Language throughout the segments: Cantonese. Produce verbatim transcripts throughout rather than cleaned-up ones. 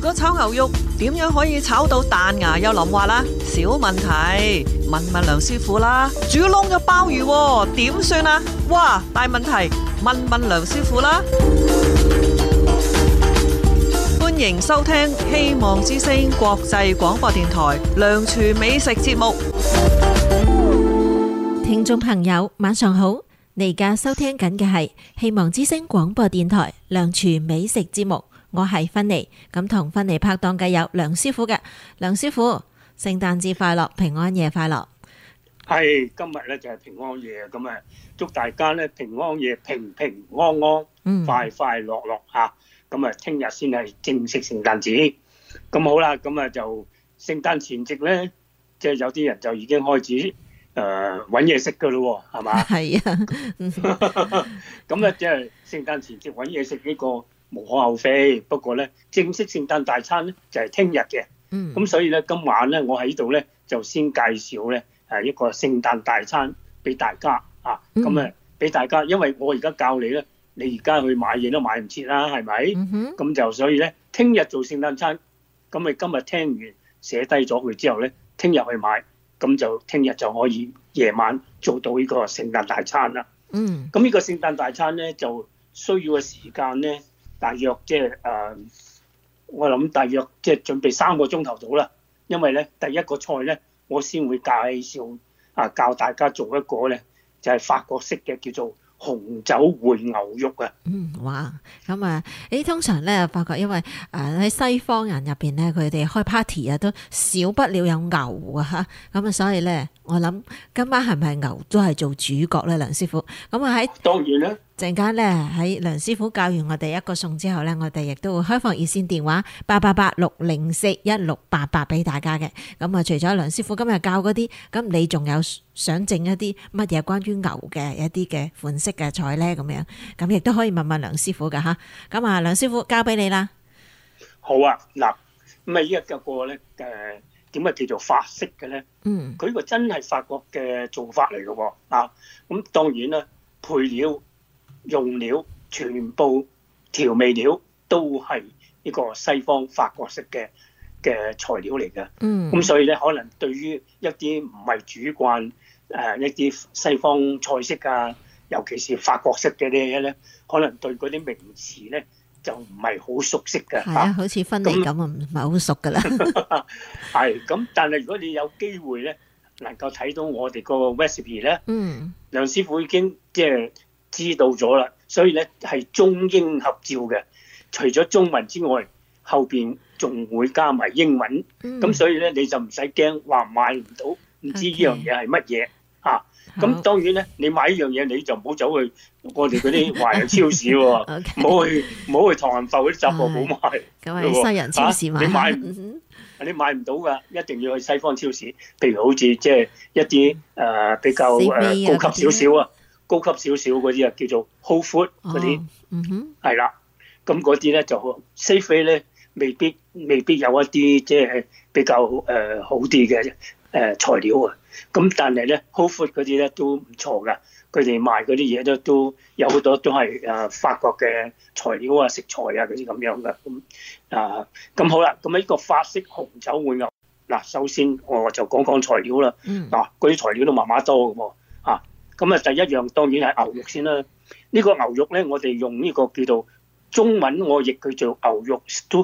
果炒牛肉點樣可以炒到彈牙又腍滑啦？小問題，問問梁師傅啦。煮燶咗鮑魚喎，點算啊？哇，大問題，問問梁師傅啦。歡迎收聽希望之聲國際廣播電台梁廚美食節目。 聽眾朋友晚上好，你而家收聽緊嘅係希望之聲廣播電台梁廚美食節目，我係芬妮，咁同芬妮拍檔嘅有梁師傅嘅。梁師傅，聖誕節快樂，平安夜快樂。 係，今日咧就係平安夜，咁啊祝大家咧平安夜平平安安， 嗯， 快快樂樂吓。咁啊，聽日先係正式聖誕節。咁好啦，咁啊就聖誕前夕咧，即係有啲人就已經開始誒搵嘢食噶咯，係嘛？係啊。 咁咧即係聖誕前夕搵嘢食呢個無可厚非。不過咧，正式聖誕大餐咧就係聽日嘅。 嗯。 咁所以咧，今晚咧我喺度咧就先介紹咧誒一個聖誕大餐俾大家啊。咁啊俾大家，因為我而家教你咧。你而家去買嘢都買唔切啦，係咪？咁、嗯、就所以咧，聽日做聖誕餐，咁你今日聽完寫低咗佢之後咧，聽日去買，咁就聽日就可以夜晚做到呢個聖誕大餐啦。嗯。咁呢個聖誕大餐咧，就需要嘅時間咧，大約即係誒，我諗大約即係準備三個鐘頭到啦。因為咧，第一個菜咧，我先會介紹啊，教大家做一個咧，就係、是、法國式嘅叫做紅酒燴牛肉啊！ 嗯，哇，咁啊，誒，通常咧，發覺因為誒喺西方人入邊咧，佢哋開 party 啊，都少不了有牛啊，吓，咁啊，所以咧，我諗今晚係咪牛都係做主角咧，梁師傅？咁啊喺當然啦， 陣間咧喺梁師傅教完我哋一個餸之後咧，我哋亦都會開放熱線電話八八八六零四一六八八俾大家嘅。咁啊，除咗梁師傅今日教嗰啲，咁你仲有想整一啲乜嘢關於牛嘅一啲嘅款式嘅菜咧？咁樣咁亦都可以問問梁師傅噶吓。咁啊，梁師傅交俾你啦。 好啊，嗱，咁啊呢一個咧誒點解叫做法式嘅咧？嗯，佢呢個真係法國嘅做法嚟嘅喎啊。咁當然啦，配料用料全部調味料都係呢個西方法國式嘅嘅材料嚟嘅。嗯，咁所以咧，可能對於一啲唔係煮慣誒一啲西方菜式啊，尤其是法國式嘅嘢咧，可能對嗰啲名詞咧就唔係好熟悉嘅。係啊，好似芬妮咁啊，唔係好熟噶啦。係咁，但係如果你有機會咧，能夠睇到我哋個 recipe 咧，嗯，梁師傅已經即係知道咗啦，所以咧係中英合照嘅，除咗中文之外，後邊仲會加埋英文，咁、嗯、所以咧你就唔使驚話買唔到，唔知呢樣嘢係乜嘢啊。咁當然咧，你買呢樣嘢你就唔好走去我哋嗰啲華人超市喎，唔好、okay. 去唔好去唐人埠嗰啲雜貨鋪買。咁係西人超市買，啊、你買唔、嗯、你買唔到㗎，一定要去西方超市。譬如好似即係一啲誒、呃、比較誒、呃、高級少少啊。高級少少嗰啲啊，叫做 Whole Food 嗰啲，係啦。咁嗰啲咧就 Safeway 咧，未必未必有一啲即係比較誒、呃、好啲嘅誒材料啊。咁但係咧 Whole Food 嗰啲咧都唔錯噶，佢哋賣嗰啲嘢都都有好多都係誒法國嘅材料啊、食材啊嗰啲咁樣噶。咁啊，咁好啦，咁呢個法式紅酒燴牛，嗱，首先我就講講材料啦。嗱，嗰啲材料都麻麻多嘅喎。咁啊，第一樣當然係牛肉先啦。呢、呢個牛肉咧，我哋用呢個叫做中文，我譯佢做牛肉 stew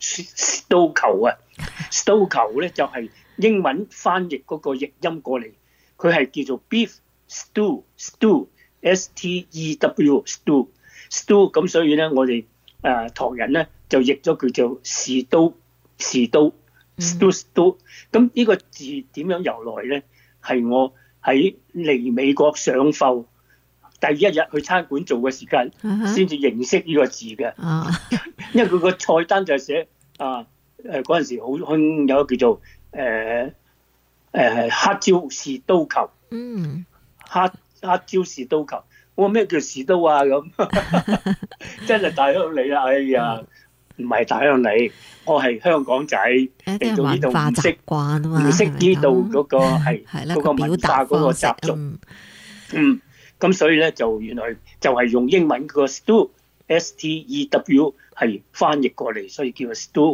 stew 球啊。stew 球咧就係英文翻譯嗰個譯音過嚟，佢係叫做 beef stew stew s t e w stew stew。咁所以咧，我哋誒唐人咧就譯咗佢做士刀士刀 stew stew。咁呢個字點樣由來咧？係我喺嚟美國上課第一日去餐館做嘅時間，先至認識呢個字嘅。Uh-huh. 因為佢個菜單就係寫啊誒嗰陣時好興有一個叫做誒誒、呃呃、黑椒士刀球。嗯、mm.，黑黑椒士刀球。我話咩叫士刀啊？咁真係大鄉里啦！哎呀，唔係大鄉里，我係香港仔嚟到呢度唔識唔識呢度嗰個係嗰個文化嗰個習俗。嗯，咁所以咧就原來就係用英文個 stew S T E W 係翻譯過嚟，所以叫做 stew。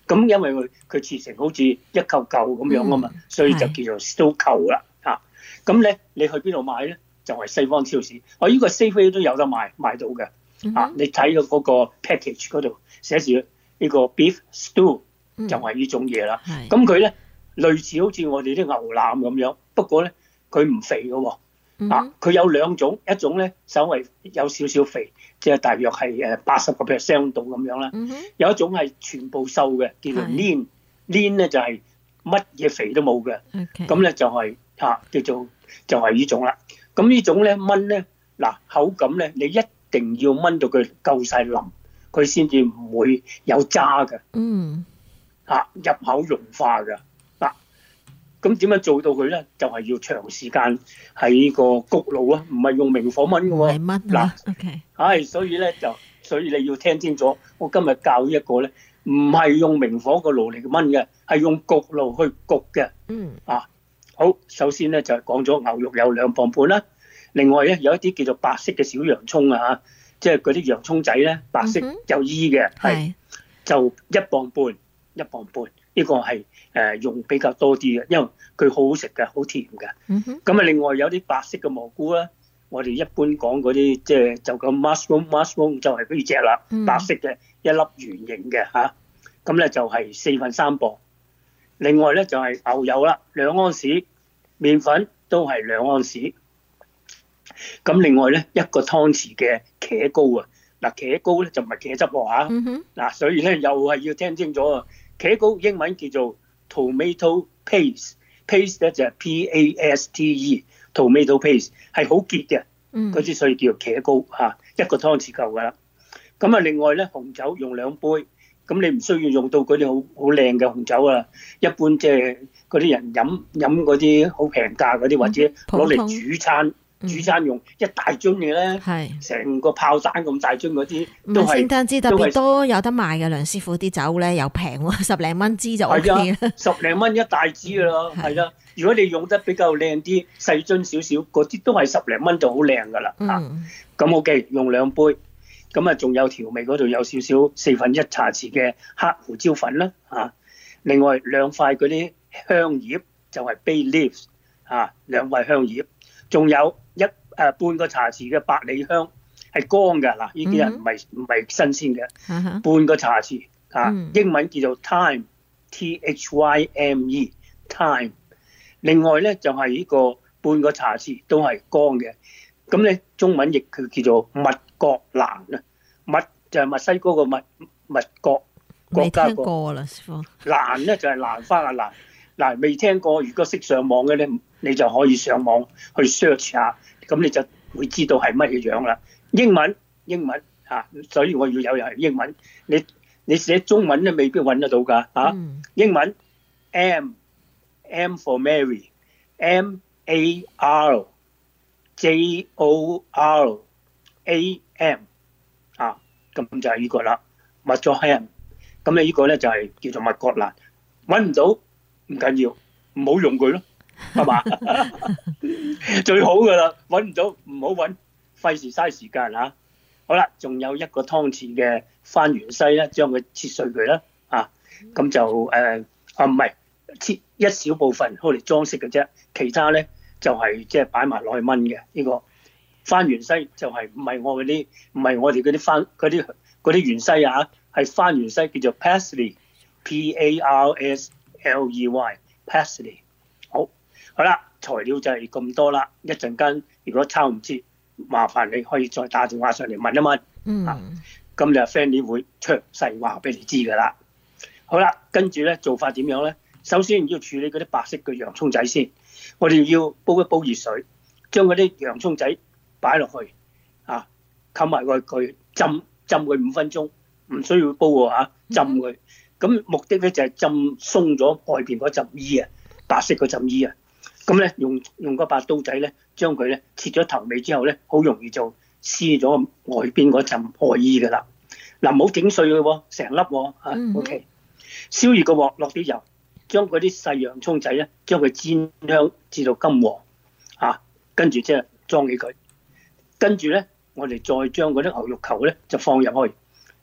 咁因為佢佢切成好似一嚿嚿咁樣啊嘛，嗯、所以就叫做 stew 球啦嚇。咁咧你去邊度買咧？就係、是、西方超市。我、哦、呢、這個 Safeway 都有得賣，買到嘅。嗯、啊，你睇到嗰個 package 嗰度寫住呢個 beef stew、嗯、就係呢種嘢啦。咁佢咧類似好似我哋啲牛腩咁樣，不過咧佢唔肥嘅喎。啊，佢有兩種，一種咧稍微有少少肥，即係大約係誒八十個 percent 度咁樣啦。Mm hmm. 有一種係全部瘦嘅，叫做 lean，lean 咧就係乜嘢肥都冇嘅。咁咧 Okay. 就係、是、啊叫做就係、是、呢種啦。咁呢種咧炆咧嗱口感咧，你一定要炆到佢夠晒腍，佢先至唔會有渣嘅。嗯、mm，hmm. 啊入口融化嘅。咁點樣做到佢咧？就係、是、要長時間喺個焗爐啊，唔係用明火炆嘅喎。 係炆啊。OK。 係，所以咧就，所以你要聽清楚。我今日教呢一個咧，唔係用明火個爐嚟炆嘅，係用焗爐去焗嘅。嗯。啊，好，首先咧就係講咗牛肉有兩磅半啦。另外咧有一啲叫做白色嘅小洋葱啊，即係嗰啲洋葱仔咧，白色有衣嘅，係、嗯、就一磅半，一磅半。呢個係誒用比較多啲嘅，因為佢好好食嘅，好甜嘅。咁啊、嗯哼，另外有啲白色嘅蘑菇啦，我哋一般講嗰啲即係就咁 mushroom，mushroom 就係呢隻啦，嗯、白色嘅一粒圓形嘅嚇。咁、啊、咧就係四分三磅。另外咧就係牛油啦，兩安士，麵粉都係兩安士。咁另外咧一個湯匙嘅茄膏啊，嗱茄膏咧就唔係茄汁喎嚇。嗱、嗯哼啊，所以咧又係要聽清楚啊。茄膏英文叫做 tomato paste，paste 咧就係 P A S T E，tomato paste 係好結嘅，嗰啲所以叫做茄膏嚇，一個湯匙夠噶啦。咁啊，另外咧紅酒用兩杯，咁你唔需要用到嗰啲好好靚嘅紅酒啊，一般即係嗰啲人飲飲嗰啲好平價嗰啲，或者攞嚟煮餐。煮餐用一大樽嘅咧，成是個炮彈咁大樽嗰啲，都係聖誕節特別多有得賣嘅。梁師傅啲酒咧又平喎，十零蚊支就 O K 啦，十零蚊一大支噶啦，係啦、嗯。如果你用得比較靚啲，細樽少少，嗰啲都係十零蚊就好靚噶啦。嚇、嗯，咁 O K，用兩杯，咁啊仲有調味嗰度有少少四分一茶匙嘅黑胡椒粉啦，嚇。另外兩塊嗰啲香葉就係 bay leaves， 嚇，兩塊香葉，仲有。一誒、呃、半個茶匙嘅百里香係乾嘅嗱，呢啲人唔係唔係新鮮嘅，uh huh. 半個茶匙啊，uh huh. 英文叫做 thyme，T H Y M E，thyme。另外咧就係、是、呢個半個茶匙都係乾嘅，咁咧中文譯佢叫做蜜角蘭啊，蜜就係墨西哥個蜜蜜角國家個。蘭咧就係蘭花嘅蘭。嗱，未聽過，如果識上網嘅咧，你就可以上網去 search 下，咁你就會知道係乜嘢樣啦。英文英文嚇、啊，所以我要有人英文。你你寫中文咧，未必揾得到㗎嚇。啊嗯、英文 M M for Mary，M A R J O R A M 啊，咁就係呢個啦。蜜角蘭，咁你呢個咧就係叫做蜜角蘭，揾唔到。唔緊要，唔好用佢咯，係嘛？最好噶啦，揾唔到唔好揾，費事嘥時間嚇。好啦，仲有一個湯匙嘅番芫茜咧，將佢切碎佢啦，啊，咁就誒啊唔係切一小部分，攞嚟裝飾嘅啫，其他咧就係即係擺埋落去炆嘅。呢個番芫茜就係唔係我嗰啲，唔係我哋嗰啲番嗰啲嗰啲芫茜啊，係番芫茜叫做 parsley，P A R S L E Y，parsley。好，好啦，材料就係咁多啦。一陣間如果抄唔切，麻煩你可以再打電話上嚟問一問。嗯。啊，今日 Fanny 會詳細話俾你知㗎啦。好啦，跟住咧做法點樣咧？首先要處理嗰啲白色嘅洋葱仔先。我哋要煲一煲熱水，將嗰啲洋葱仔擺落去，啊，冚埋個佢浸浸佢五分鐘，唔需要煲喎嚇，浸佢。咁目的咧就係浸鬆咗外邊嗰陣衣啊，白色嗰陣衣啊。咁咧用用嗰把刀仔咧，將佢咧切咗頭尾之後咧，好容易就撕咗外邊嗰陣外衣噶啦。嗱，唔好整碎佢喎，成粒喎嚇。OK，燒熱個鑊，落啲油，將嗰啲細洋葱仔咧，將佢煎香至到金黃啊，跟住即係裝起佢。跟住咧，我哋再將嗰啲牛肉球咧就放入去。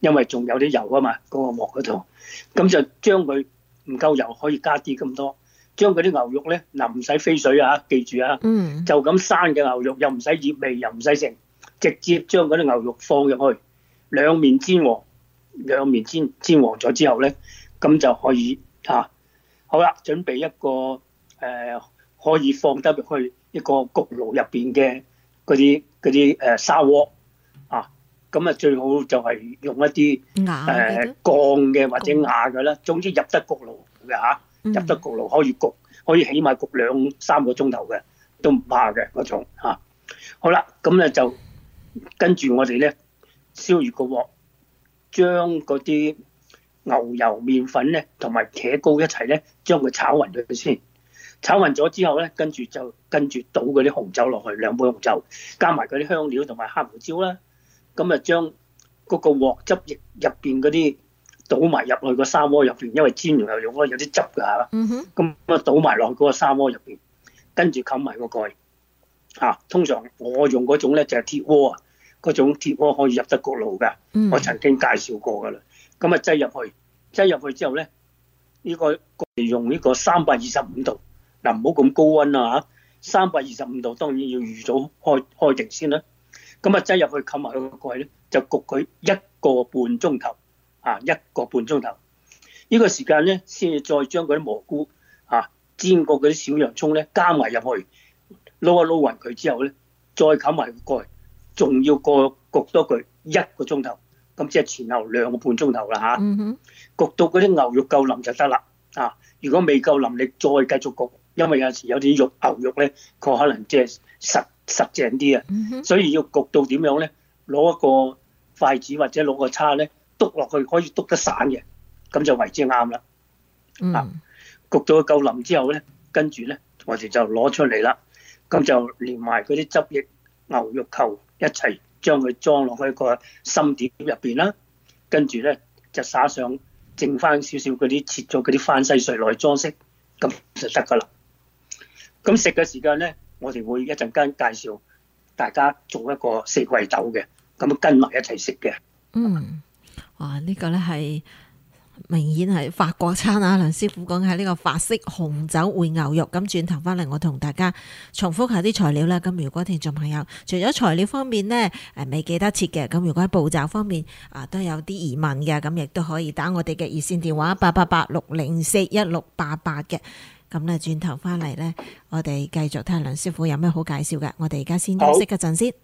因為仲有啲油啊嘛，嗰、個鑊嗰度，咁就將佢唔夠油可以加啲咁多，將嗰啲牛肉咧嗱唔使飛水啊，記住啊， 嗯， 就咁生嘅牛肉又唔使醃味又唔使剩，直接將嗰啲牛肉放入去，兩面煎黃，兩面煎煎黃咗之後咧，咁就可以啊，好啦，準備一個誒、呃、可以放得入去一個焗爐入邊嘅嗰啲嗰啲誒砂鍋啊，咁啊最好就係用一啲誒鋼嘅或者瓦嘅啦，總之入得焗爐嘅嚇，入得焗爐可以焗，可以起碼焗兩三個鐘頭嘅，都唔怕嘅嗰種嚇。好啦，咁咧就跟住我哋咧燒熱個鑊，將嗰啲牛油麵粉咧同埋茄膏一齊咧，將佢炒勻佢先。炒勻咗之後咧，跟住就跟住倒嗰啲紅酒落去，兩杯紅酒，加埋嗰啲香料同埋黑胡椒啦。咁啊，將嗰個鑊汁液入邊嗰啲倒埋入去個砂鍋入邊，因為煎完牛肉嗰有啲汁㗎嚇。咁啊，倒埋落去嗰個砂鍋入邊，跟住冚埋個蓋。啊，通常我用嗰種咧就係鐵鍋啊，嗰種鐵鍋可以入得焗爐㗎。Mm-hmm. 我曾經介紹過㗎啦。咁啊，擠入去，擠入去之後咧，呢個用呢個三百二十五度。嗱，唔好咁高溫啊嚇，三百二十五度當然要預早開開定先啦。咁啊，擠入去冚埋個蓋咧，就焗佢一個半鐘頭啊，一個半鐘頭。呢、呢個時間咧，先至再將嗰啲蘑菇啊煎過嗰啲小洋葱咧加埋入去，撈一撈勻佢之後咧，再冚埋個蓋，仲要過焗多佢一個鐘頭。咁即係前後兩個半鐘頭啦嚇。Mm-hmm. 焗到嗰啲牛肉夠腍就得啦啊！如果未夠腍，你再繼續焗。因為有時有啲肉牛肉咧，佢可能即係實實淨啲啊，mm-hmm. 所以要焗到點樣咧？攞一個筷子或者攞個叉咧，篤落去可以篤得散嘅，咁就為之啱啦。Mm-hmm. 啊，焗到佢夠腍之後咧，跟住咧我哋就攞出嚟啦，咁就連埋嗰啲汁液、牛肉球一齊將佢裝落去個深碟入邊啦，跟住咧就灑上剩翻少少嗰啲切咗嗰啲番西碎落去裝飾，咁就得噶啦。咁食嘅時間咧，我哋會一陣間介紹大家做一個四季豆嘅，咁跟埋一齊食嘅。 嗯，哇！呢、這個咧係明顯係法國餐啊！梁師傅講係呢個法式紅酒燴牛肉。咁轉頭翻嚟，我同大家重複下啲材料啦。咁如果聽眾朋友除咗材料方面呢，誒未記得切嘅，咁如果喺步驟方面啊都有啲疑問嘅，咁亦都可以打我哋嘅熱線電話八八八六零四一六八八嘅。咁咧，轉頭翻嚟咧，我哋繼續睇下梁師傅有咩好介紹嘅。我哋而家先休息一陣先。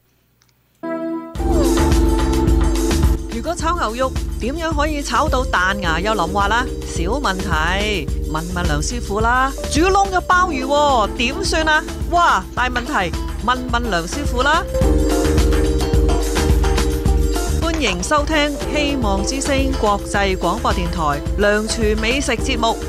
如果炒牛肉點樣可以炒到彈牙又腍滑啦？小問題，問問梁師傅啦。煮窿嘅鮑魚點算啊？哇，大問題，問問梁師傅啦。歡迎收聽希望之聲國際廣播電台梁廚美食節目。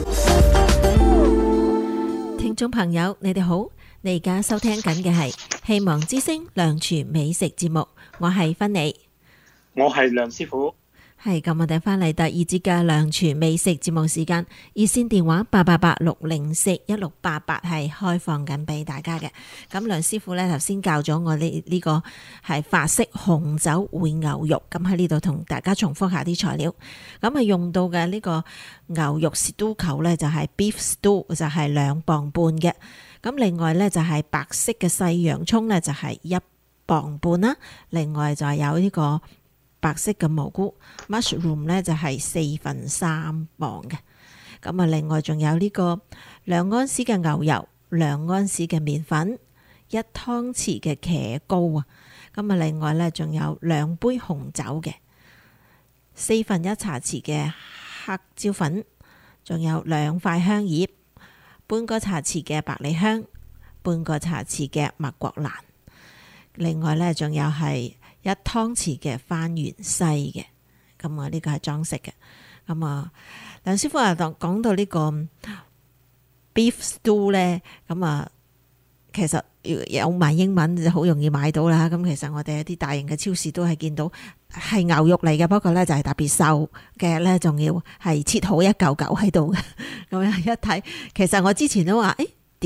聽眾朋友，你哋好，你而家收聽緊嘅係希望之聲梁廚美食節目，我係芬妮， 我係梁師傅， 係咁，我哋翻嚟第二節嘅梁廚美食節目時間，熱線電話八八八六零四一六八八係開放緊俾大家嘅。咁梁師傅呢頭先教咗我呢呢個係法式紅酒燴牛肉，咁喺呢度同大家重複下啲材料。咁啊用到嘅呢個牛肉 stew 球呢就係 beef stew 就係兩磅半嘅。咁另外呢就係白色嘅細洋葱呢就係一磅半啦。另外就係有呢個白色嘅蘑菇 mushroom 呢就係四分三磅嘅。咁啊另外仲有呢個兩安士嘅牛油、兩安士嘅麵粉、一湯匙嘅茄膏啊。咁啊另外呢仲有兩杯紅酒嘅，四分一茶匙嘅黑椒粉，仲有兩塊香葉，半個茶匙嘅百里香，半個茶匙嘅麥國蘭。另外呢仲有係一湯匙嘅番芫茜嘅。咁啊呢個係裝飾嘅。咁啊梁師傅啊講到呢個 beef stew 呢，咁啊其實有埋英文就好容易買到啦。咁其實我哋一啲大型嘅超市都係見到係牛肉嚟嘅，不過呢就係特別瘦嘅呢，仲要係切好一嚿嚿喺度嘅。咁樣一睇，其實我之前都話誒點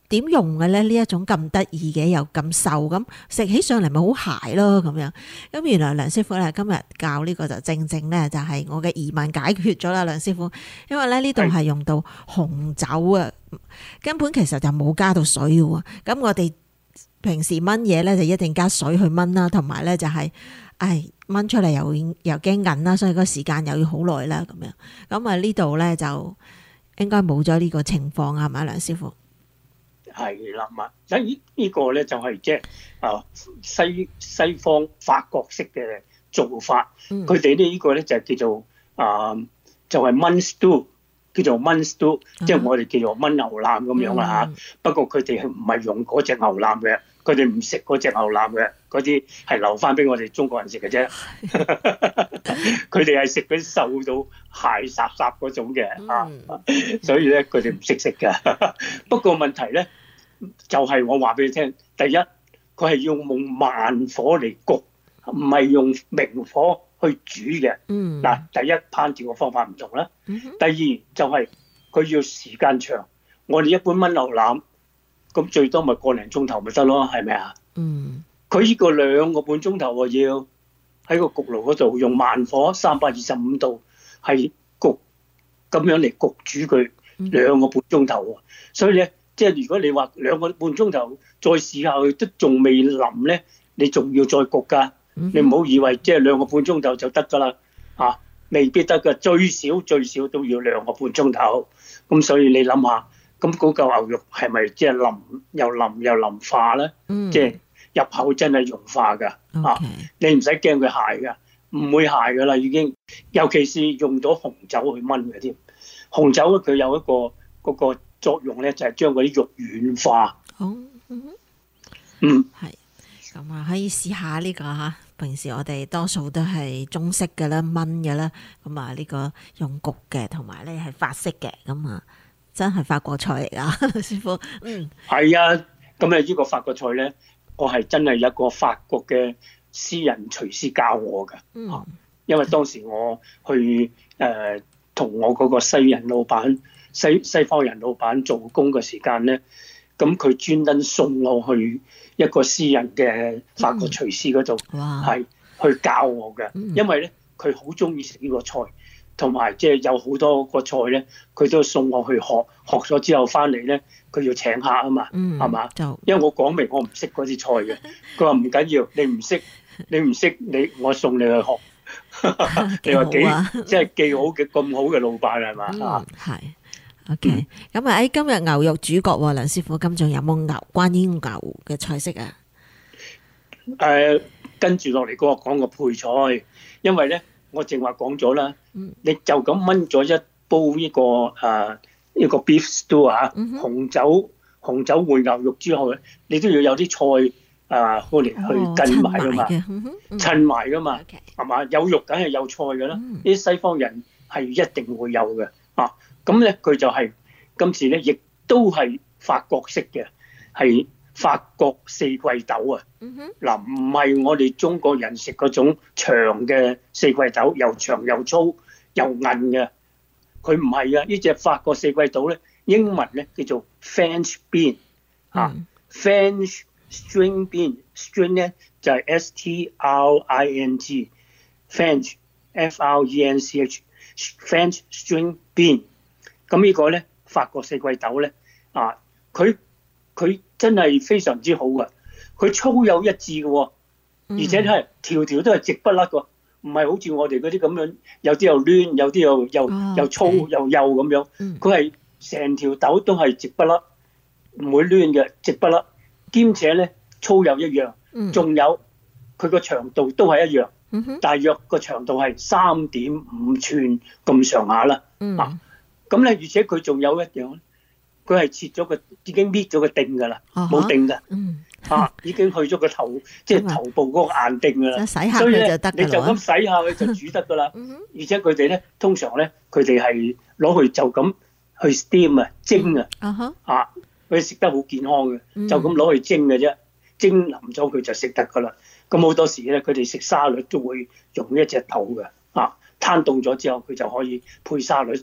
點用嘅咧？呢一種咁得意嘅又咁瘦咁，食起上嚟咪好鞋咯咁樣。咁原來梁師傅咧今日教呢個就正正咧就係我嘅疑問解決咗啦，梁師傅。因為咧呢度係用到紅酒啊，根本其實就冇加到水嘅喎。咁我哋平時炆嘢咧就一定加水去炆啦，同埋咧就係、是，唉炆出嚟又又驚韌啦，所以個時間又要好耐啦咁樣。咁啊呢度咧就應該冇咗呢個情況啊，係咪梁師傅？ 係啦嘛，所以呢個咧就係即係啊西西方法國式嘅做法，佢哋呢呢個咧就係叫做啊就係燜 stew，叫做燜 stew，即係我哋叫做燜牛腩咁樣啦嚇。不過佢哋唔係用嗰隻牛腩嘅，佢哋唔食嗰隻牛腩嘅，嗰啲係留翻俾我哋中國人食嘅啫。佢哋係食嗰啲瘦到鞋霎霎嗰種嘅啊，所以咧佢哋唔識食嘅。不過問題咧。就係、是、我話俾你聽，第一佢係要用慢火嚟焗，唔係用明火去煮嘅。嗱、嗯，第一烹調嘅方法唔同啦。嗯、第二就係、是、佢要時間長。我哋一般燜牛腩，咁最多咪個零鐘頭咪得咯，係咪啊？嗯。佢呢個兩個半鐘頭喎，要喺個焗爐嗰度用慢火三百二十五度係焗咁樣嚟焗煮佢兩個半鐘頭喎，所以咧。即係如果你話兩個半鐘頭再試下去都仲未腍咧，你仲要再焗㗎。你唔好以為即係兩個半鐘頭就得㗎啦，啊，未必得㗎，最少最少都要兩個半鐘頭。咁所以你諗下，咁嗰嚿牛肉係咪即係腍又腍又腍化咧？嗯、即係入口真係融化㗎。Okay. 啊，你唔使驚佢鞋㗎，唔會鞋㗎啦已經。尤其是用咗紅酒去燜嘅添，紅酒咧佢有一個嗰個。作用咧就係將嗰啲肉軟化。哦，嗯， 係咁啊，可以試下呢個嚇。平時我哋多數都係中式嘅啦，燜嘅啦。咁啊，呢個用焗嘅，同埋咧係法式嘅。咁啊，真係法國菜嚟㗎，師傅。嗯， 係啊。咁啊，呢個法國菜咧，我係真係有一個法國嘅私人廚師教我㗎。嗯，因為當時我去誒同、呃、我嗰個西人老闆。西西方人老闆做工嘅時間咧，咁佢專登送我去一個私人嘅法國廚師嗰度，係、嗯、去教我嘅。因為咧佢好中意食呢個菜，同埋即係有好多個菜咧，佢都送我去學，學咗之後翻嚟咧，佢要請客啊嘛，係、嗯、嘛？因為我講明我唔識嗰啲菜嘅，佢話唔緊要，你唔識你唔識你我送你去學。你話幾即係幾好嘅咁好嘅老闆係嘛？啊、嗯，係。 OK，咁啊喺今日牛肉主角，梁師傅咁仲有冇牛關於牛嘅菜式啊？ 誒、呃，跟住落嚟嗰個講個配菜，因為咧我正話講咗啦，你就咁燜咗一煲呢、這個誒呢、呃這個 beef stew 啊，嗯、紅酒紅酒燴牛肉之後咧，你都要有啲菜啊，攞、呃、嚟去跟埋噶嘛，襯埋噶嘛，係、okay. 嘛？有肉梗係有菜噶啦，呢、嗯、啲西方人係一定會有嘅啊。咁咧，佢就係、是、今次咧，亦都係法國式嘅，係法國四季豆啊。嗱、嗯，唔係我哋中國人食嗰種長嘅四季豆，又長又粗又韌嘅。佢唔係啊，呢隻法國四季豆咧，英文咧叫做 French bean 啊、嗯、，French string bean，string 咧就係 S T R I N G，French F R E N C H，French string bean。咁呢個咧，法國四季豆咧，啊，佢佢真係非常之好噶，佢粗有一致嘅喎，而且係條條都係直不甩嘅，唔係好似我哋嗰啲咁樣，有啲又攣，有啲又又、oh, 又粗、okay. 又幼咁樣，佢係成條豆都係直不甩，唔會攣嘅，直不甩，兼且咧粗又一樣，仲、mm. 有佢個長度都係一樣，mm-hmm. 大約個長度係三點五寸咁上下啦，啊。Mm. 咁咧，而且佢仲有一樣，佢係切咗個，已經搣咗個頂噶啦，冇頂噶，啊，已經去咗個頭，即係頭部嗰個硬頂噶啦。所以咧，你就咁洗下佢就煮得噶啦。而且佢哋咧，通常咧，佢哋係攞去就咁去 steam 啊，蒸啊，啊，佢食得好健康嘅，就咁攞去蒸嘅啫，蒸腍咗佢就食得噶啦。咁好多時咧，佢哋食沙律都會用呢一隻頭嘅，啊，攤凍咗之後佢就可以配沙律。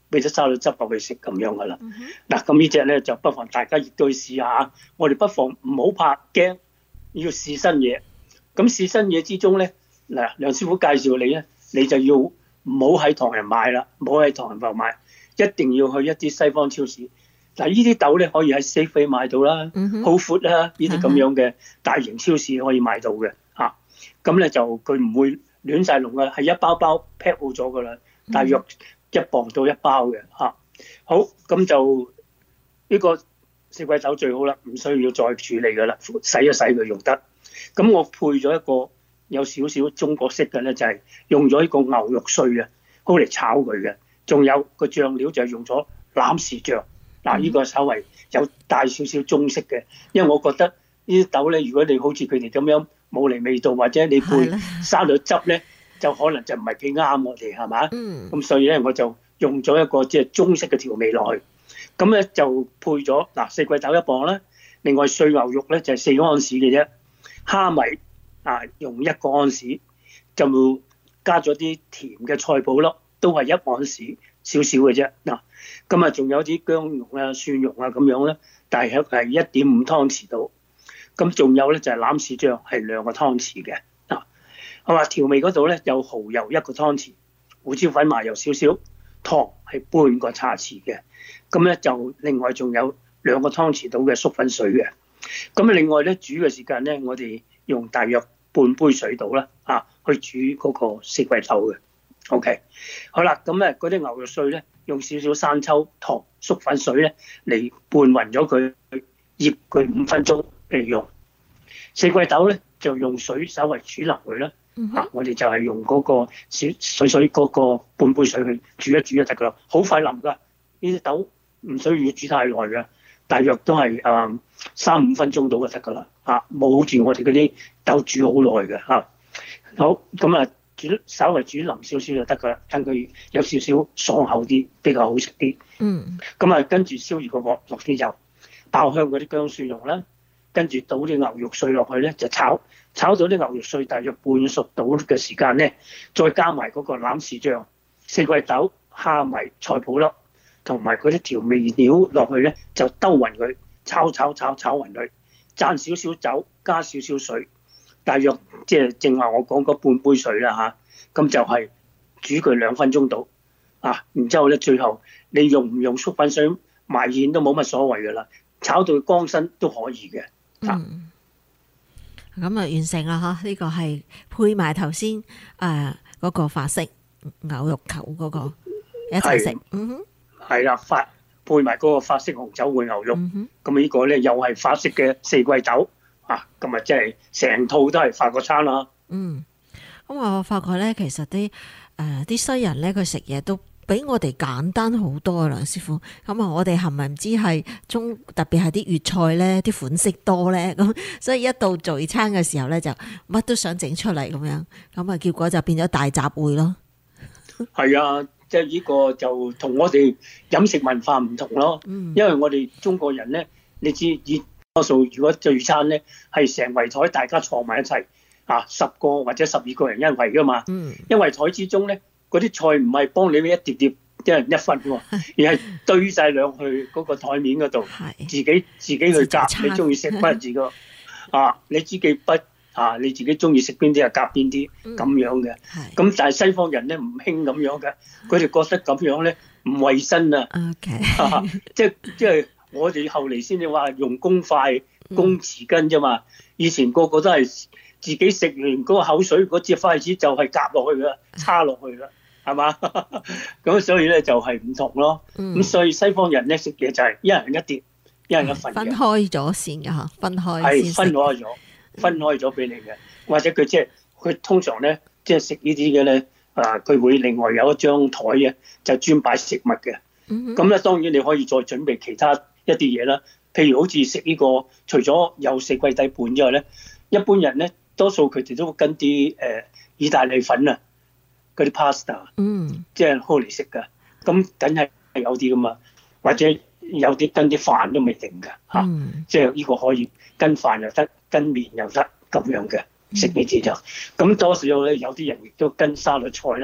俾啲沙律汁落去食咁樣噶啦。嗱、嗯，咁呢隻咧就不妨大家亦都去試下。我哋不妨唔好怕驚，要試新嘢。咁試新嘢之中咧，嗱，梁師傅介紹你咧，你就要唔好喺唐人買啦，唔好喺唐人埠買，一定要去一啲西方超市。嗱，呢啲豆咧可以喺 Safeway 買到啦，好闊啦，呢啲咁樣嘅大型超市可以買到嘅嚇。咁咧就佢唔會亂晒龍嘅，係一包包 pack 好咗噶啦，大約一磅到一包嘅嚇。好，咁就呢個四季豆最好啦，唔需要再處理噶啦，洗一洗佢用得。咁我配咗一個有少少中國式嘅咧，就係用咗呢個牛肉碎啊，好嚟炒佢嘅。仲有個醬料就係用咗欖豉醬。嗱，呢個稍微有帶少少中式嘅，因為我覺得呢啲豆咧，如果你好似佢哋咁樣冇嚟味道，或者你配沙律汁咧，就可能就唔係幾啱我哋，係嘛？嗯。咁所以咧，我就用咗一個即係中式嘅調味落去，咁咧就配咗嗱四季豆一磅啦，另外碎牛肉咧就係四安士嘅啫，蝦米啊用一個安士，就加咗啲甜嘅菜脯粒，都係一安士。少少嘅啫，嗱，咁啊仲有啲薑蓉啊、蒜蓉啊咁樣咧，大約係一點五湯匙到，咁仲有咧就係欖豉醬係兩個湯匙嘅，嗱，好話調味嗰度咧有蠔油一個湯匙，胡椒粉麻油少少，糖係半個茶匙嘅，咁咧就另外仲有兩個湯匙到嘅粟粉水嘅，咁啊另外咧煮嘅時間咧，我哋用大約半杯水到啦，啊去煮嗰個四季豆嘅。OK， 好啦，咁咧嗰啲牛肉碎咧，用少少生抽、糖、粟粉水咧嚟拌勻咗佢，醃佢五分鐘嚟用。四季豆咧就用水稍微煮腍佢啦，嗯、啊，我哋就係用嗰個少水水嗰個半杯水去煮一煮就得噶啦，好快腍噶。呢啲豆唔需要煮太耐嘅，大約都係誒三五分鐘到就得噶啦，啊，冇好似我哋嗰啲豆煮好耐嘅嚇。好，咁啊。煮稍微煮腍少少就得噶啦，等佢有少少爽口啲，比較好食啲。嗯。咁啊，跟住燒熱個鑊，落啲油，爆香嗰啲薑蒜蓉啦，跟住倒啲牛肉碎落去咧，就炒，炒到啲牛肉碎大約半熟到嘅時間咧，再加埋嗰個欖豉醬、四季豆、蝦米、菜脯粒，同埋嗰啲調味料落去咧，就兜勻佢，炒炒炒炒勻佢，灒少少酒，加少少水。大約即係正話我講嗰半杯水啦嚇，咁就係煮佢兩分鐘到啊，然之後咧最後你用唔用粟粉水埋芡都冇乜所謂噶啦，炒到乾身都可以嘅。 嗯，咁啊完成啦嚇，呢、這個係配埋頭先誒嗰個法式牛肉球嗰個一齊食。嗯哼，係啦，法配埋嗰個法式紅酒燴牛肉，咁、嗯、呢個咧又係法式嘅四季豆。啊，咁啊，即係成套都係法國餐啦。嗯， 咁我發覺咧，其實啲誒啲西人咧，佢食嘢都比我哋簡單好多啊，梁師傅。咁啊，我哋係咪唔知係中特別係啲粵菜咧，啲款式多咧，咁所以一到聚餐嘅時候咧，就乜都想整出嚟咁樣，咁啊，結果就變咗大集會咯。 係啊，即係呢個就同我哋飲食文化唔同咯。嗯，因為我哋中國人咧，你知以。多數如果聚餐咧，係成圍台大家坐埋一齊啊，十個或者十二個人一圍噶嘛。嗯。一圍台之中咧，嗰啲菜唔係幫你一碟碟一人一份喎，而係堆晒兩去嗰個台面嗰度，自己自己去夾。你中意食乜自個啊？你自己筆啊？你自己中意食邊啲啊？夾邊啲咁樣嘅。係。咁但係西方人咧唔興咁樣嘅，佢哋覺得咁樣咧唔衞生啊。OK、啊。即係即係。我哋後嚟先至話用公筷、公匙羹啫嘛。以前個個都係自己食完嗰個口水嗰支筷子就係夾落去噶，叉落去噶，係嘛？咁所以咧就係唔同咯。咁、嗯、所以西方人咧食嘢就係一人一碟，一人一份嘅。分開咗先㗎嚇，分開係分開咗，分開咗俾你嘅。或者佢即係佢通常咧即係食呢啲嘅咧啊，佢會另外有一張台嘅，就專擺食物嘅。咁、嗯、咧當然你可以再準備其他一啲嘢啦，譬如好似食呢個，除咗有四季底盤之外咧，一般人咧多數佢哋都會跟啲誒、呃、意大利粉啊，嗰啲 pasta，嗯，即係好嚟食噶。咁梗係有啲噶嘛，或者有啲跟啲飯都未定㗎嚇、嗯啊，即係呢個可以跟飯又得，跟麵又得咁樣嘅食呢啲就。咁多數咧有啲人亦都跟沙律菜啦，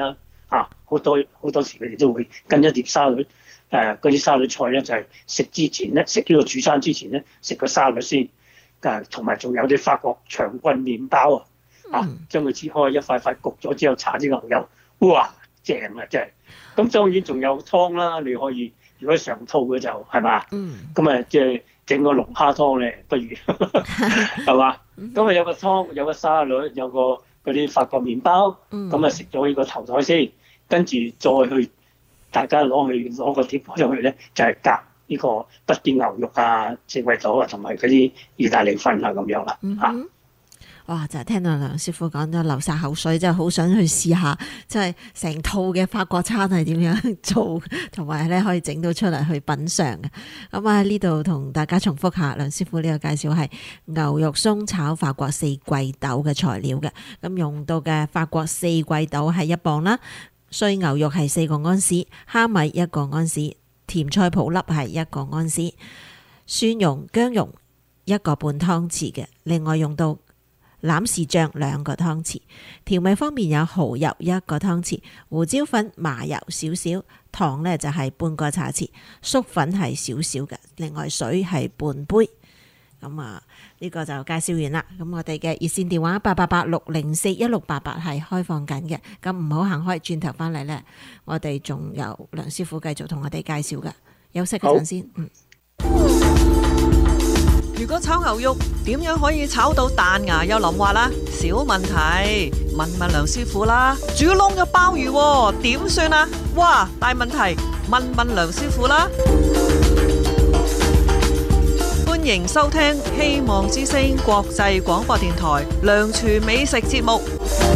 啊，好多好多時佢哋都會跟一碟沙律，誒嗰啲沙律菜咧就係、是、食之前咧，食呢個主餐之前咧食個沙律先，誒同埋仲有啲法國長棍麵包啊，啊將佢切開一塊塊焗咗之後搽啲牛油，哇正啊真係！咁當然仲有湯啦，你可以如果常套嘅就係嘛，咁啊即係整個龍蝦湯咧，不如係嘛？咁啊有個湯，有個沙律，有個嗰啲法國麵包，咁啊食咗呢個頭台先，跟住再去大家攞去攞個碟上去咧，就係、是、夾呢個不啲牛肉啊、四季豆啊，同埋嗰啲意大利粉啊咁樣啦嚇。嗯哇！就係聽到梁師傅講咗流晒口水，真係好想去試下，即係成套嘅法國餐係點樣做，同埋咧可以整到出嚟去品嚐嘅。咁啊呢度同大家重複下，梁師傅呢個介紹係牛肉鬆炒法國四季豆嘅材料嘅。咁用到嘅法國四季豆係一磅啦，碎牛肉係四個安士，蝦米一個安士，甜菜脯粒係一個安士，蒜蓉薑蓉一個半湯匙嘅。另外用到欖豉醬兩個湯匙，調味方面有蠔油一個湯匙，胡椒粉、麻油少少，糖呢就係半個茶匙，粟粉係少少嘅，另外水係半杯。咁啊呢個就介紹完啦。咁我哋嘅熱線電話八八八六零四一六八八係開放緊嘅，咁唔好行開，轉頭翻嚟呢，我哋仲有梁師傅繼續同我哋介紹嘅。休息嗰陣先，嗯。 如果炒牛肉點樣可以炒到彈牙又腍滑啦？小問題，問問梁師傅啦。煮燶嘅鮑魚點算啊？哇，大問題，問問梁師傅啦。歡迎收聽希望之聲國際廣播電台梁廚美食節目。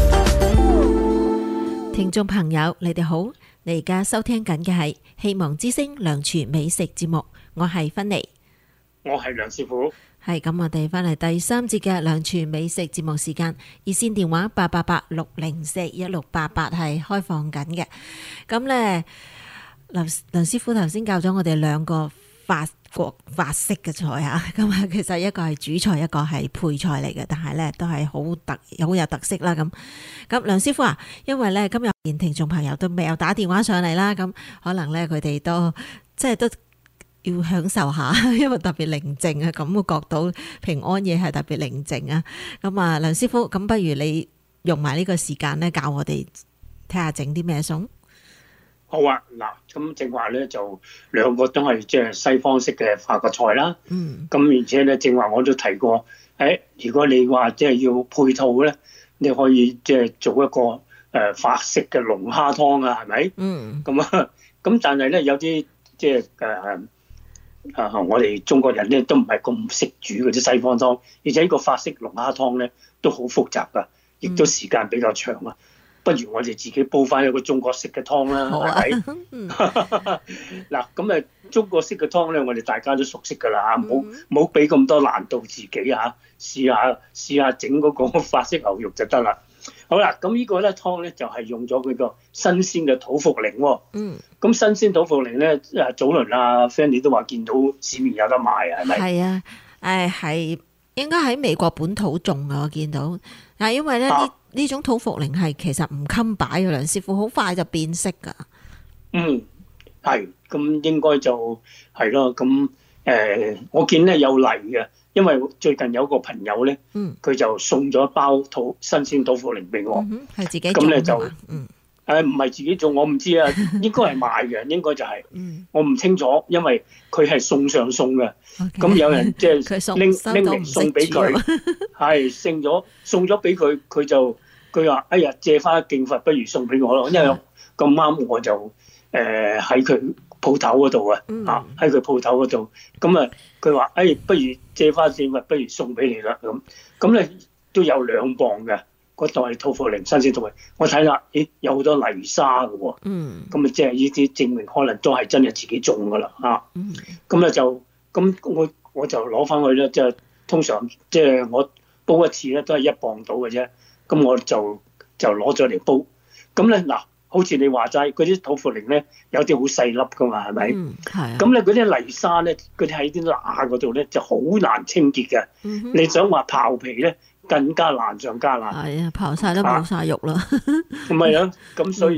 聽眾朋友，你哋好，你而家收聽緊嘅係希望之聲梁廚美食節目，我係芬妮。 我係梁師傅， 係咁，我哋翻嚟第三節嘅梁廚美食節目時間，熱線電話八八八六零四一六八八係開放緊嘅。咁呢，梁梁師傅頭先教咗我哋兩個法國法式嘅菜啊，咁啊，其實一個係主菜，一個係配菜嚟嘅，但係呢都係好特好有特色啦。咁咁，梁師傅啊，因為呢今日見聽眾朋友都未有打電話上嚟啦，咁可能呢佢哋都即係都。要享受下，因為特別寧靜啊，感覺到平安夜係特別寧靜啊。咁啊，梁師傅，咁不如你用埋呢個時間咧，教我哋睇下整啲咩餸。 好啊，嗱，咁正話咧就兩個都係即係西方式嘅法國菜啦。嗯。咁而且咧，正話我都提過，誒、哎，如果你話即係要配套咧，你可以即係做一個誒法式嘅龍蝦湯啊，係咪？嗯。咁啊，咁但係咧有啲即係誒。啊！我哋中國人咧都唔係咁識煮嗰啲西方湯，而且呢個法式龍蝦湯咧都好複雜噶，亦都時間比較長啊。不如我哋自己煲翻一個中國式嘅湯啦，係咪？嗱，咁啊，中國式嘅湯咧，我哋大家都熟悉噶啦，唔好唔好俾咁多難度自己啊，試下試下整嗰個法式牛肉就得啦。好啦，咁呢個咧湯咧就係用咗佢個新鮮嘅土茯苓喎。嗯。咁新鮮土茯苓咧，誒早輪啊 Fanny 都話見到市面有得賣啊，係咪？係啊，誒係應該喺美國本土種啊，我見到。但係因為咧呢呢種土茯苓係其實唔襟擺嘅，梁師傅好快就變色㗎。 嗯，係，咁應該就係咯。咁誒、呃，我見咧有嚟嘅。因為最近有個朋友咧，佢、嗯、就送咗一包土新鮮土茯苓俾我，係、 嗯、自己種嘅嘛。 誒唔係自己種，我唔知啊，應該係賣嘅，應該就係、是嗯，我唔清楚，因為佢係送上送嘅。咁、okay, 有人即係拎拎嚟送俾佢，係剩咗送咗俾佢，佢就佢話：哎呀，借花敬佛，不如送俾我咯。因為咁啱我就誒喺佢鋪頭嗰度啊，啊喺佢鋪頭嗰度，咁啊佢話：哎，不如借花獻佛，不如送俾你啦咁。咁咧都有兩磅嘅嗰袋土茯苓新鮮土茯苓，我睇啦，咦有好多泥沙嘅喎，咁啊即係呢啲證明可能都係真係自己種噶啦啊。咁咧就咁我我就攞翻去咧，即係通常即係我煲一次咧都係一磅到嘅啫，咁我就就攞咗嚟煲。咁咧嗱。好似你話齋，嗰啲土茯苓咧有啲好細粒噶嘛，係咪？嗯，係。咁咧嗰啲泥沙咧，佢哋喺啲罅嗰度咧就好難清潔嘅、嗯。你想話刨皮咧，更加難上加難。係啊， 刨晒都冇晒肉啦。 唔係啊，咁所以咧，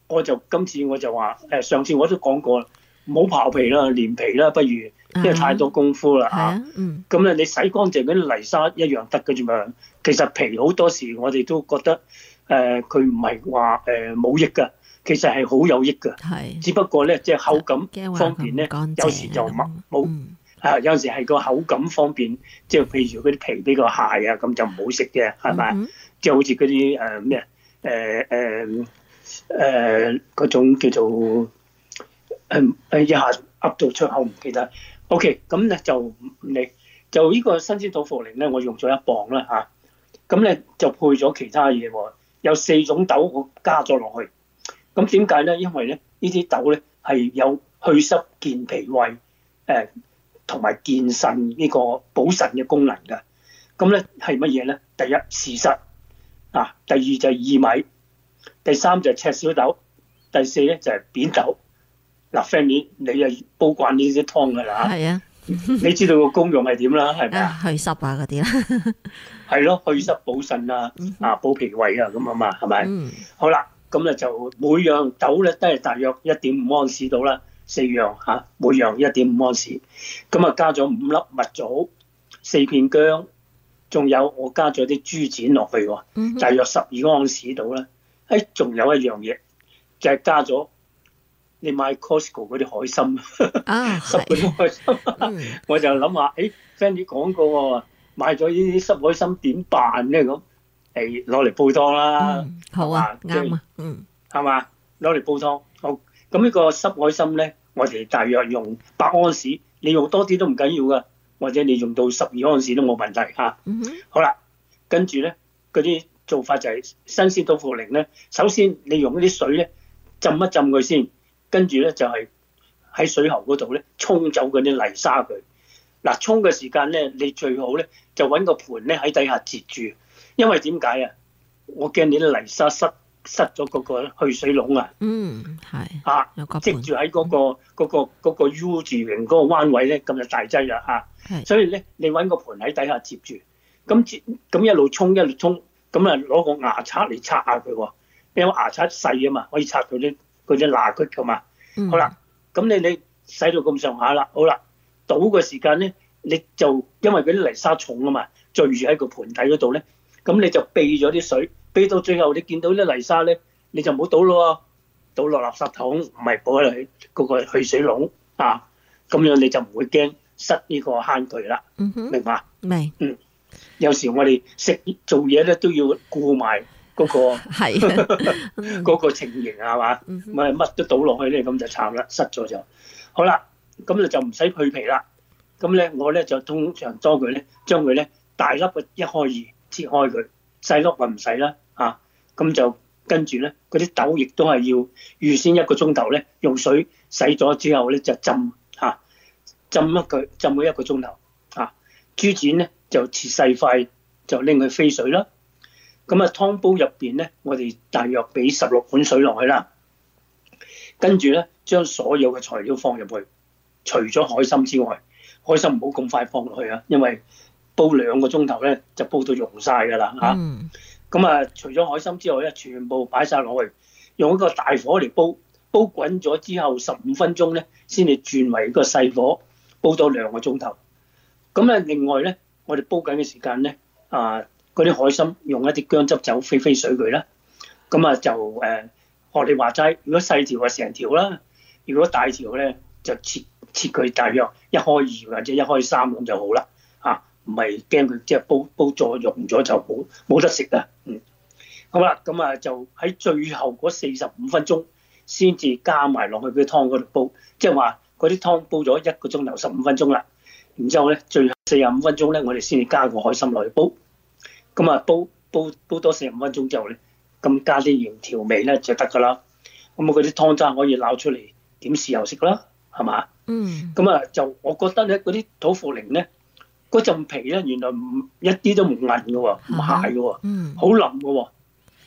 我就今次我就話誒，上次我都講過，唔好刨皮啦，連皮啦，不如，因為太多功夫啦嚇。咁咧、嗯、你洗乾淨嗰啲泥沙一樣得嘅啫嘛。其實皮好多時我哋都覺得誒，佢唔係話誒冇益㗎，其實係好有益㗎。係，只不過咧即係口感方面咧，有時就冇冇。啊！有陣時係個口感方面，即係譬如嗰啲皮比較蟹啊，咁就唔好食嘅，係咪？嗯、即係好似嗰啲誒咩誒誒誒嗰種叫做誒誒、呃、一下噏到出口唔記得。OK， 咁咧就你就呢個新鮮豆腐靈咧，我用咗一磅啦嚇。咁、啊、咧就配咗其他嘢喎，有四種豆我加咗落去。咁點解咧？因為咧呢啲豆咧係有去濕健脾胃誒。呃同埋健腎呢個補腎嘅功能嘅，咁咧係乜嘢咧？第一芡實啊，第二就係薏米，第三就係赤小豆，第四咧就係扁豆。嗱 Fanny 你又煲慣呢啲湯㗎啦，係啊，你知道個功用係點啦，係咪啊？去濕啊嗰啲啦，係咯，去濕補腎啊，啊補脾胃啊咁啊嘛，係咪？嗯、好啦，咁咧就每樣豆咧都係大約一點五安士到啦。四樣嚇，每樣一點五安士，咁啊加咗五粒蜜棗，四片薑，仲有我加咗啲豬展落去喎，嗯、哼大約十二安士到啦。誒，仲有一樣嘢，就係、是、加咗你買 Costco 嗰啲海參，啊、濕嗰啲海參，嗯、我就諗下，誒 Fanny 講過喎，買咗呢啲濕海參點辦咧咁？誒，攞嚟煲湯啦、嗯，好啊，啱啊，嗯，係嘛，攞嚟煲湯，好。咁呢個濕海參咧，我哋大約用八安士，你用多啲都唔緊要噶，或者你用到十二安士都冇問題嚇。嗯、哼好啦，跟住咧嗰啲做法就係新鮮豆腐靈咧，首先你用嗰啲水咧浸一浸佢先，跟住咧就係喺水喉嗰度咧沖走嗰啲泥沙佢。嗱，沖嘅時間咧，你最好咧就揾個盤咧喺底下截住，因為點解啊？我驚你啲泥沙塞。塞咗嗰個去水籠啊！嗯，係啊，積住喺嗰個嗰、嗰個嗰個 U 字形嗰個彎位咧，咁就大劑啦嚇。所以咧，你揾個盤喺底下接住，咁接咁一路沖一路沖，咁啊攞個牙刷嚟刷下佢喎。因為牙刷細啊嘛，可以刷佢啲嗰啲罅隙噶嘛。嗯、好啦，咁你你洗到咁上下啦，好啦，倒嘅時間咧，你就因為嗰啲泥沙重啊嘛，聚住喺個盤底嗰度咧，咁你就避咗啲水。飛到最後，你見到啲泥沙咧，你就唔好倒咯，倒落垃圾桶，唔係倒落去嗰個去水籠啊。咁樣你就唔會驚塞呢個坑渠啦。嗯、哼明白？明。嗯，有時我哋食做嘢咧都要顧埋嗰個係嗰個情形係嘛？唔係乜都倒落去咧，咁就慘啦，塞咗就好啦。咁你就唔使去皮啦。咁咧，我咧就通常多佢咧，將佢咧大粒嘅一開二切開佢，細粒啊唔使啦。啊，咁就跟住咧，嗰啲豆亦都係要預先一個鐘頭咧，用水洗咗之後咧就浸嚇、啊，浸一佢浸佢一個鐘頭。啊，豬展咧就切細塊，就拎去飛水啦。咁啊，湯煲入邊咧，我哋大約俾十六碗水落去啦。跟住咧，將所有嘅材料放入去，除咗海參之外，海參唔好咁快放落去啊，因為煲兩個鐘頭咧就煲到溶晒㗎啦嚇。嗯咁啊，除咗海參之外咧，全部擺晒落去，用一個大火嚟煲，煲滾咗之後十五分鐘咧，先至轉為一個細火，煲多兩個鐘頭。咁啊，另外咧，我哋煲緊嘅時間咧，啊，嗰啲海參用一啲薑汁酒飛飛水佢啦。咁啊就誒，學、呃、你話齋，如果細條啊成條啦，如果大條咧就切切佢大約一開二或者一開三咁就好啦。啊！唔係驚佢即係煲煲咗溶咗就冇冇得食啊！嗯，好啦，咁啊就喺最後嗰四十五分鐘先至加埋落去嗰啲湯嗰度煲，即係話嗰啲湯煲咗一個鐘頭十五分鐘啦。然之後咧，最後四十五分鐘咧，我哋先至加個海參落去煲。咁啊，煲煲煲多四十五分鐘之後咧，咁加啲鹽調味咧就得㗎啦。咁啊，嗰啲湯渣可以撈出嚟點豉油食啦，係嘛？嗯。咁啊，就我覺得咧，嗰啲豆腐靈咧。嗰陣皮咧，原來唔一啲都唔韌嘅喎，唔蟹嘅喎，好腍嘅喎。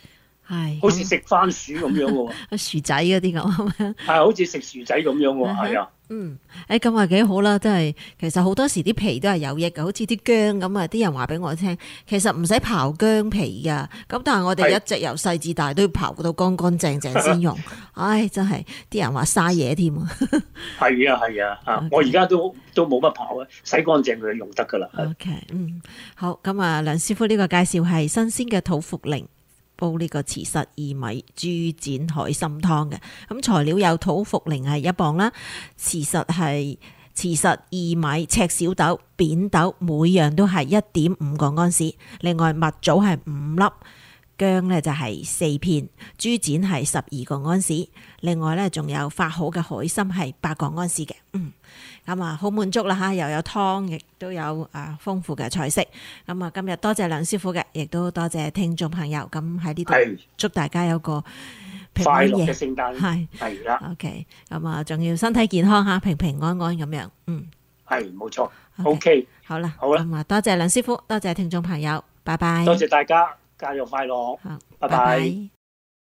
係好似食番薯咁樣嘅喎， 薯仔嗰啲咁， 係好似食薯仔咁樣喎，係啊。 嗯，誒咁啊幾好啦，真係其實好多時啲皮都係有益嘅，好似啲薑咁啊，啲人話俾我聽，其實唔使刨薑皮㗎，咁但係我哋一直由細至大都要刨到乾乾淨淨先用，唉真係啲人話嘥嘢添啊。 係啊係啊，啊我而家都都冇乜刨啊，洗乾淨佢就用得㗎啦。 OK， 嗯，好，咁啊梁師傅呢個介紹係新鮮嘅土茯苓煲呢個慈實薏米豬展海參湯嘅，咁材料有土茯苓係一磅啦，慈實係慈實薏米、赤小豆、扁豆，每樣都係一點五個安士，另外蜜棗係五粒。薑咧就係四片，豬展係十二個安士，另外咧仲有發好嘅海參係八個安士嘅，嗯，咁啊好滿足啦嚇，又有湯，亦都有啊豐富嘅菜式，咁啊今日多謝梁師傅嘅，亦都多謝聽眾朋友，咁喺呢度祝大家有個平安夜， 快樂嘅聖誕， 係係啦 ，OK，咁啊仲要身體健康嚇，平平安安咁樣，嗯， 係冇錯 ，OK， 好啦， 好啦， 咁啊多謝梁師傅，多謝聽眾朋友，拜拜， 多謝大家。假日快樂， 好， 拜拜。